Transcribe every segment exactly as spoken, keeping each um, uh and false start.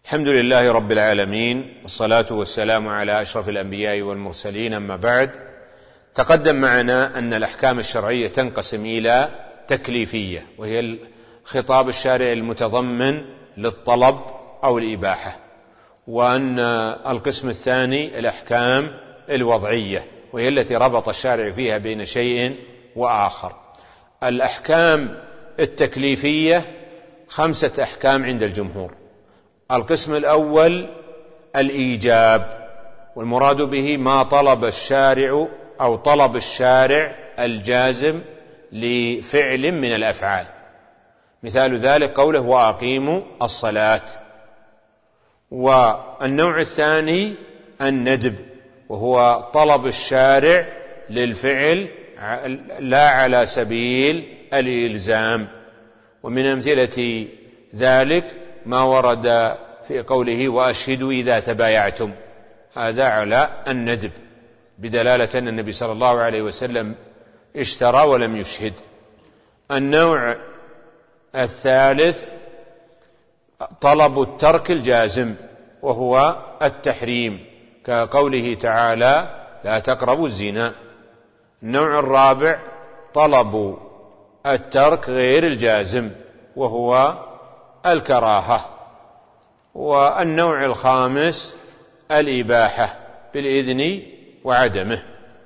الحمد لله رب العالمين، والصلاة والسلام على أشرف الأنبياء والمرسلين، أما بعد. تقدم معنا أن الأحكام الشرعية تنقسم إلى تكليفية، وهي خطاب الشارع المتضمن للطلب أو الإباحة، وأن القسم الثاني الأحكام الوضعية، وهي التي ربط الشارع فيها بين شيء وآخر. الأحكام التكليفية خمسة أحكام عند الجمهور. القسم الأول الإيجاب، والمراد به ما طلب الشارع أو طلب الشارع الجازم لفعل من الأفعال، مثال ذلك قوله وأقيموا الصلاة. والنوع الثاني الندب، وهو طلب الشارع للفعل لا على سبيل الإلزام، ومن أمثلة ذلك ما ورد في قوله وأشهدوا إذا تبايعتم، هذا على الندب بدلالة أن النبي صلى الله عليه وسلم اشترى ولم يشهد. النوع الثالث طلب الترك الجازم، وهو التحريم، كقوله تعالى لا تقربوا الزنا. النوع الرابع طلب الترك غير الجازم، وهو الكراهة. والنوع الخامس الإباحة بالإذن وعدمه.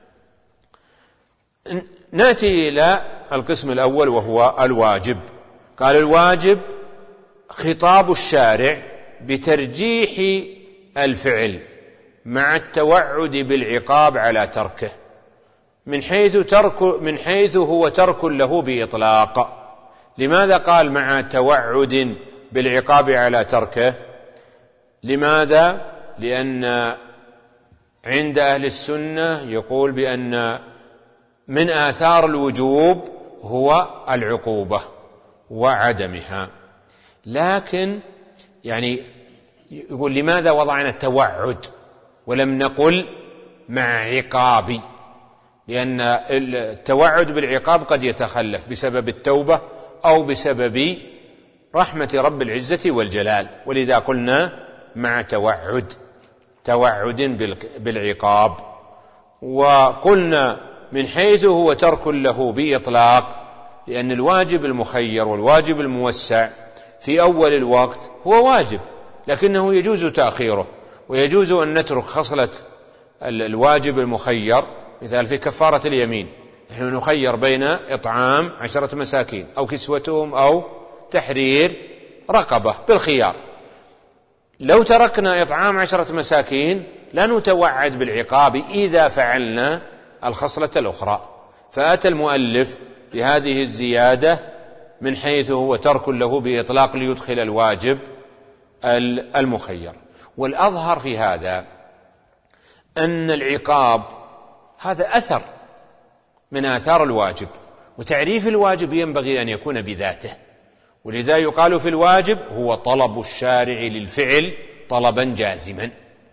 نأتي إلى القسم الأول وهو الواجب. قال الواجب خطاب الشارع بترجيح الفعل مع التوعد بالعقاب على تركه، من حيث ترك من حيث هو ترك له بإطلاق. لماذا قال مع توعد بالعقاب على تركه؟ لماذا؟ لأن عند أهل السنة يقول بأن من آثار الوجوب هو العقوبة وعدمها، لكن يعني يقول لماذا وضعنا التوعد ولم نقل مع عقاب؟ لأن التوعد بالعقاب قد يتخلف بسبب التوبة أو بسبب رحمة رب العزة والجلال، ولذا قلنا مع توعد توعد بالعقاب. وقلنا من حيث هو ترك له بإطلاق، لأن الواجب المخير والواجب الموسع في أول الوقت هو واجب، لكنه يجوز تأخيره، ويجوز أن نترك خصلة الواجب المخير، مثال في كفارة اليمين نحن نخير بين إطعام عشرة مساكين أو كسوتهم أو تحرير رقبة بالخيار. لو تركنا إطعام عشرة مساكين لا نتوعد بالعقاب إذا فعلنا الخصلة الأخرى. فأتى المؤلف بهذه الزيادة من حيث هو ترك له بإطلاق ليدخل الواجب المخير. والأظهر في هذا أن العقاب هذا أثر من آثار الواجب، وتعريف الواجب ينبغي أن يكون بذاته، ولذا يقال في الواجب هو طلب الشارع للفعل طلبا جازما،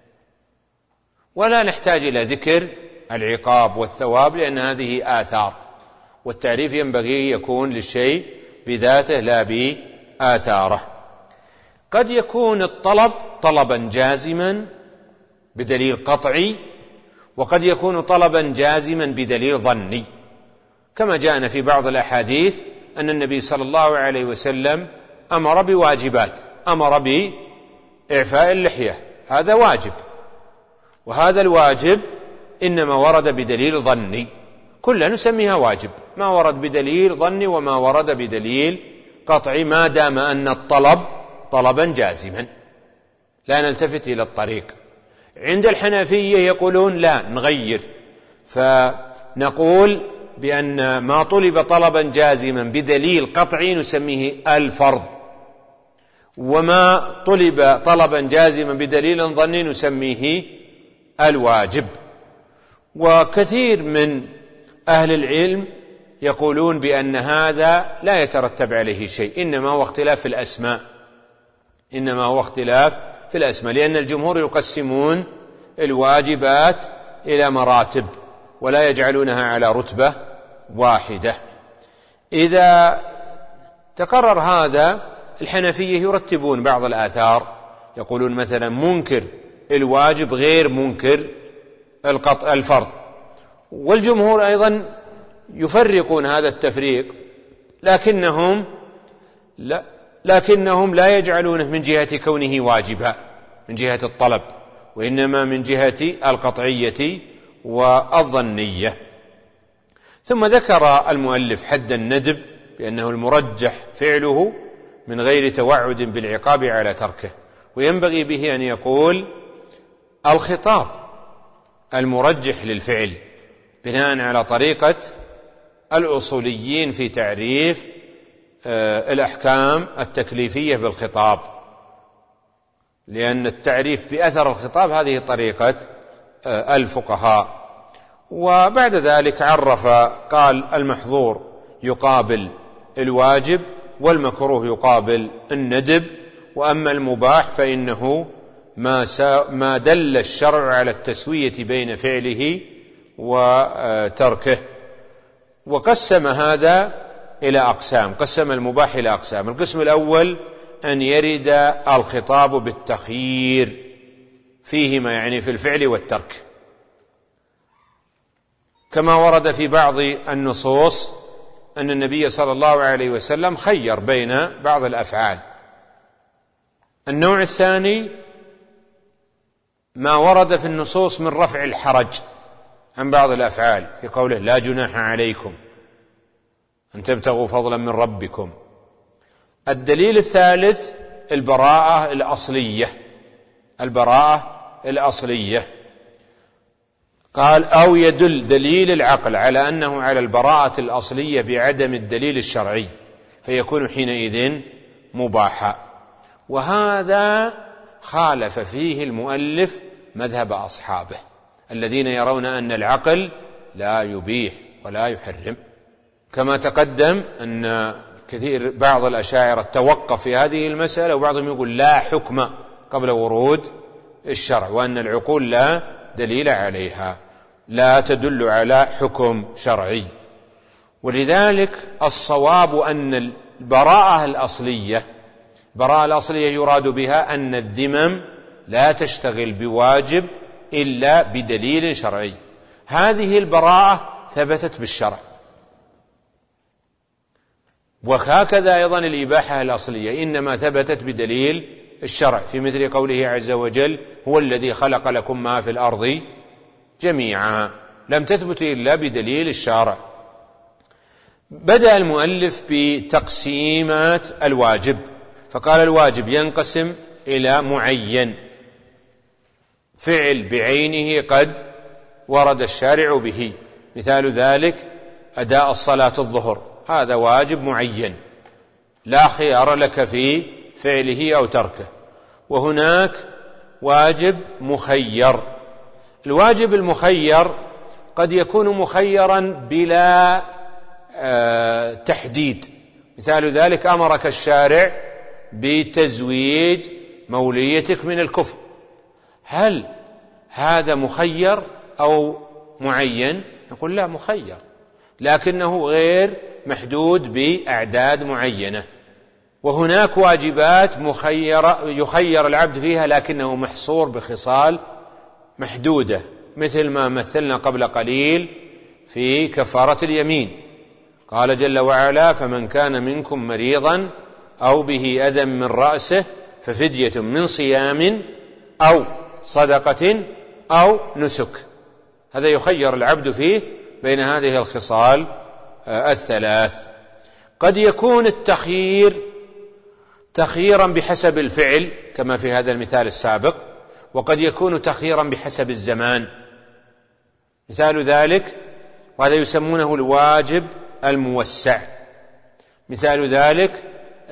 ولا نحتاج إلى ذكر العقاب والثواب لأن هذه آثار، والتعريف ينبغي يكون للشيء بذاته لا بآثاره. قد يكون الطلب طلبا جازما بدليل قطعي، وقد يكون طلبا جازما بدليل ظني، كما جاءنا في بعض الأحاديث أن النبي صلى الله عليه وسلم أمر بواجبات، أمر بإعفاء اللحية، هذا واجب، وهذا الواجب إنما ورد بدليل ظني، كلنا نسميها واجب، ما ورد بدليل ظني وما ورد بدليل قطعي، ما دام أن الطلب طلبا جازما لا نلتفت إلى الطريق. عند الحنفية يقولون لا، نغير، فنقول بأن ما طلب طلبا جازما بدليل قطعي نسميه الفرض، وما طلب طلبا جازما بدليل ظني نسميه الواجب. وكثير من أهل العلم يقولون بأن هذا لا يترتب عليه شيء، إنما هو اختلاف في الأسماء، إنما هو اختلاف في الأسماء، لأن الجمهور يقسمون الواجبات إلى مراتب ولا يجعلونها على رتبة واحدة. إذا تقرر هذا الحنفية يرتبون بعض الآثار يقولون مثلا منكر الواجب غير منكر الفرض، والجمهور أيضا يفرقون هذا التفريق، لكنهم لا لكنهم لا يجعلونه من جهة كونه واجبا من جهة الطلب، وإنما من جهة القطعية والظنية. ثم ذكر المؤلف حد الندب بأنه المرجح فعله من غير توعد بالعقاب على تركه، وينبغي به أن يقول الخطاب المرجح للفعل بناء على طريقة الأصوليين في تعريف الأحكام التكليفية بالخطاب، لأن التعريف بأثر الخطاب هذه طريقة الفقهاء. وبعد ذلك عرف قال المحظور يقابل الواجب، والمكروه يقابل الندب، وأما المباح فإنه ما, ما دل الشرع على التسوية بين فعله وتركه. وقسم هذا إلى أقسام، قسم المباح إلى أقسام. القسم الأول أن يرد الخطاب بالتخيير فيهما، يعني في الفعل والترك، كما ورد في بعض النصوص أن النبي صلى الله عليه وسلم خير بين بعض الأفعال. النوع الثاني ما ورد في النصوص من رفع الحرج عن بعض الأفعال في قوله لا جناح عليكم أن تبتغوا فضلا من ربكم. الدليل الثالث البراءة الأصلية، البراءة الأصلية قال أو يدل دليل العقل على أنه على البراءة الأصلية بعدم الدليل الشرعي فيكون حينئذ مباحا. وهذا خالف فيه المؤلف مذهب أصحابه الذين يرون أن العقل لا يبيح ولا يحرم، كما تقدم أن كثير بعض الأشاعرة توقف في هذه المسألة، وبعضهم يقول لا حكم قبل ورود الشرع، وأن العقول لا دليل عليها، لا تدل على حكم شرعي. ولذلك الصواب أن البراءة الأصلية البراءة الأصلية يراد بها أن الذمم لا تشتغل بواجب إلا بدليل شرعي. هذه البراءة ثبتت بالشرع، وهكذا أيضا الإباحة الأصلية إنما ثبتت بدليل الشرع، في مثل قوله عز وجل هو الذي خلق لكم ما في الأرض جميعا، لم تثبت إلا بدليل الشرع. بدأ المؤلف بتقسيمات الواجب، فقال الواجب ينقسم إلى معين، فعل بعينه قد ورد الشارع به، مثال ذلك أداء الصلاة الظهر، هذا واجب معين لا خيار لك في فعله أو تركه. وهناك واجب مخير، الواجب المخير قد يكون مخيرا بلا آه تحديد، مثال ذلك أمرك الشارع بتزويج موليتك من الكفء، هل هذا مخير أو معين؟ نقول لا مخير، لكنه غير محدود بأعداد معينة. وهناك واجبات مخيرة يخير العبد فيها لكنه محصور بخصال محدودة، مثل ما مثلنا قبل قليل في كفارة اليمين، قال جل وعلا فمن كان منكم مريضا أو به أذى من رأسه ففدية من صيام أو صدقة أو نسك، هذا يخير العبد فيه بين هذه الخصال الثلاث. قد يكون التخيير تخييرا بحسب الفعل كما في هذا المثال السابق، وقد يكون تخييرا بحسب الزمان، مثال ذلك وهذا يسمونه الواجب الموسع، مثال ذلك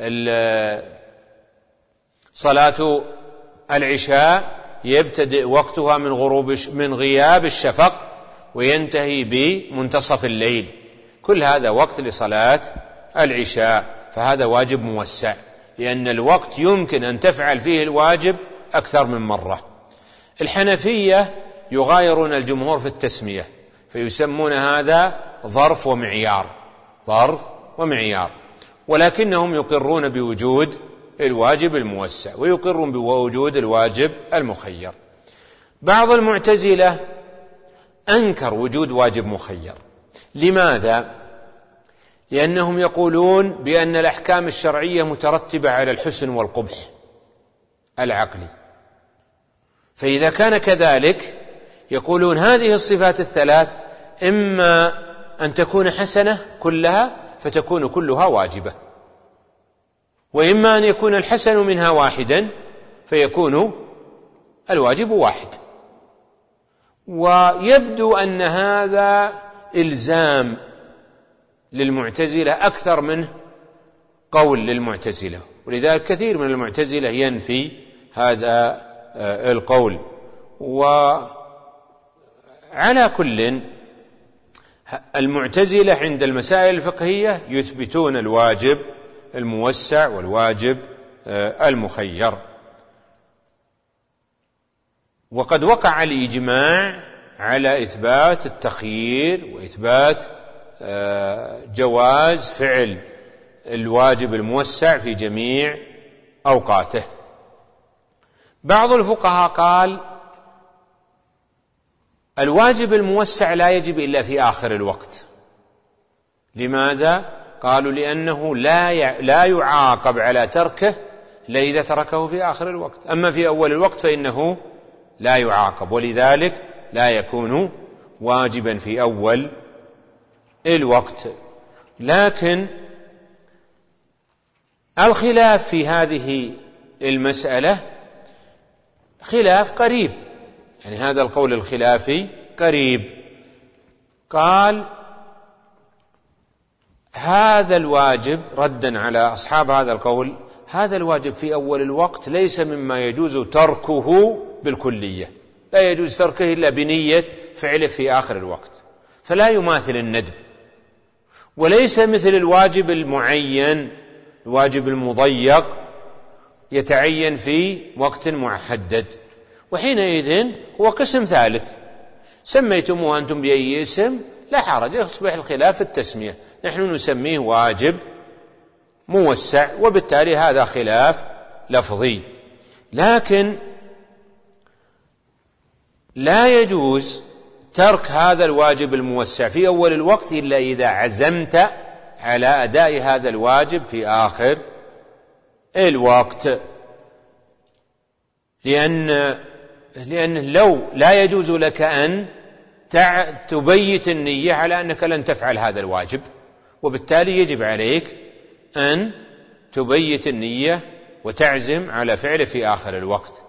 صلاة العشاء يبتدئ وقتها من غروب من غياب الشفق وينتهي بمنتصف الليل، كل هذا وقت لصلاة العشاء، فهذا واجب موسع لأن الوقت يمكن أن تفعل فيه الواجب أكثر من مرة. الحنفية يغايرون الجمهور في التسمية فيسمون هذا ظرف ومعيار، ظرف ومعيار، ولكنهم يقرون بوجود الواجب الموسع ويقرون بوجود الواجب المخير. بعض المعتزلة أنكر وجود واجب مخير. لماذا؟ لأنهم يقولون بأن الأحكام الشرعية مترتبة على الحسن والقبح العقلي، فإذا كان كذلك يقولون هذه الصفات الثلاث إما أن تكون حسنة كلها فتكون كلها واجبة، وإما أن يكون الحسن منها واحدا فيكون الواجب واحد. ويبدو أن هذا إلزام للمعتزلة أكثر منه قول للمعتزلة، ولذلك كثير من المعتزلة ينفي هذا القول. وعلى كل، المعتزلة عند المسائل الفقهية يثبتون الواجب الموسع والواجب المخير. وقد وقع الإجماع على إثبات التخيير وإثبات جواز فعل الواجب الموسع في جميع أوقاته. بعض الفقهاء قال الواجب الموسع لا يجب إلا في آخر الوقت. لماذا؟ قالوا لأنه لا لا يعاقب على تركه إلا إذا تركه في آخر الوقت، أما في أول الوقت فإنه لا يعاقب، ولذلك لا يكون واجبا في أول الوقت. لكن الخلاف في هذه المسألة خلاف قريب، يعني هذا القول الخلافي قريب. قال هذا الواجب ردا على أصحاب هذا القول، هذا الواجب في أول الوقت ليس مما يجوز تركه بالكلية، لا يجوز تركه إلا بنية فعله في آخر الوقت، فلا يماثل الندب، وليس مثل الواجب المعين، الواجب المضيق يتعين في وقت محدد، وحينئذ هو قسم ثالث سميتموه أنتم بأي اسم لا حرج، يصبح الخلاف التسمية، نحن نسميه واجب موسع، وبالتالي هذا خلاف لفظي. لكن لا يجوز ترك هذا الواجب الموسع في أول الوقت إلا إذا عزمت على أداء هذا الواجب في آخر الوقت، لأن لأن لو لا يجوز لك أن تبيت النية على أنك لن تفعل هذا الواجب، وبالتالي يجب عليك أن تبيت النية وتعزم على فعله في آخر الوقت.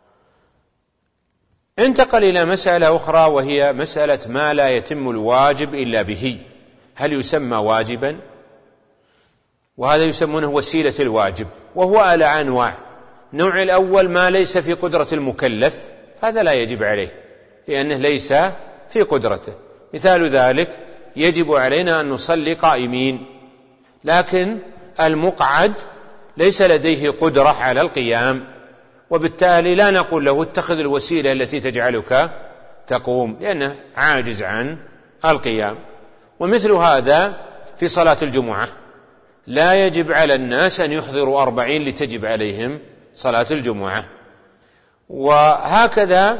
انتقل إلى مسألة أخرى وهي مسألة ما لا يتم الواجب إلا به، هل يسمى واجبا؟ وهذا يسمونه وسيلة الواجب، وهو على أنواع. النوع الأول ما ليس في قدرة المكلف، هذا لا يجب عليه لأنه ليس في قدرته. مثال ذلك يجب علينا أن نصلي قائمين، لكن المقعد ليس لديه قدرة على القيام، وبالتالي لا نقول له اتخذ الوسيلة التي تجعلك تقوم، لأنه عاجز عن القيام. ومثل هذا في صلاة الجمعة، لا يجب على الناس أن يحضروا أربعين لتجب عليهم صلاة الجمعة. وهكذا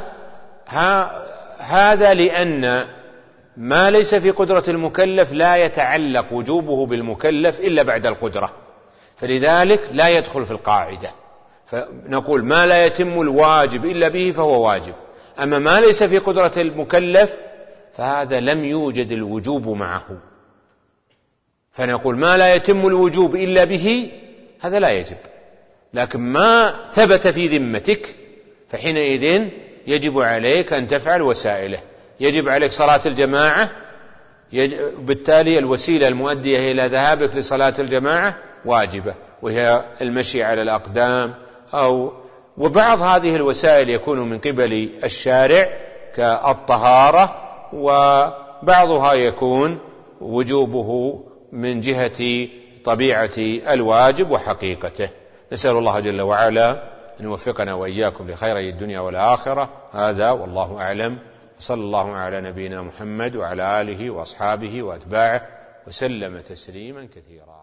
هذا لأن ما ليس في قدرة المكلف لا يتعلق وجوبه بالمكلف إلا بعد القدرة، فلذلك لا يدخل في القاعدة، فنقول ما لا يتم الواجب إلا به فهو واجب. أما ما ليس في قدرة المكلف فهذا لم يوجد الوجوب معه، فنقول ما لا يتم الوجوب إلا به هذا لا يجب. لكن ما ثبت في ذمتك فحينئذ يجب عليك أن تفعل وسائله. يجب عليك صلاة الجماعة، بالتالي الوسيلة المؤدية إلى ذهابك لصلاة الجماعة واجبة، وهي المشي على الأقدام، أو وبعض هذه الوسائل يكون من قبل الشارع كالطهارة، وبعضها يكون وجوبه من جهة طبيعة الواجب وحقيقته. نسأل الله جل وعلا أن يوفقنا وإياكم لخيري الدنيا والآخرة. هذا والله أعلم، صلى الله على نبينا محمد وعلى آله وأصحابه وأتباعه وسلم تسليما كثيرا.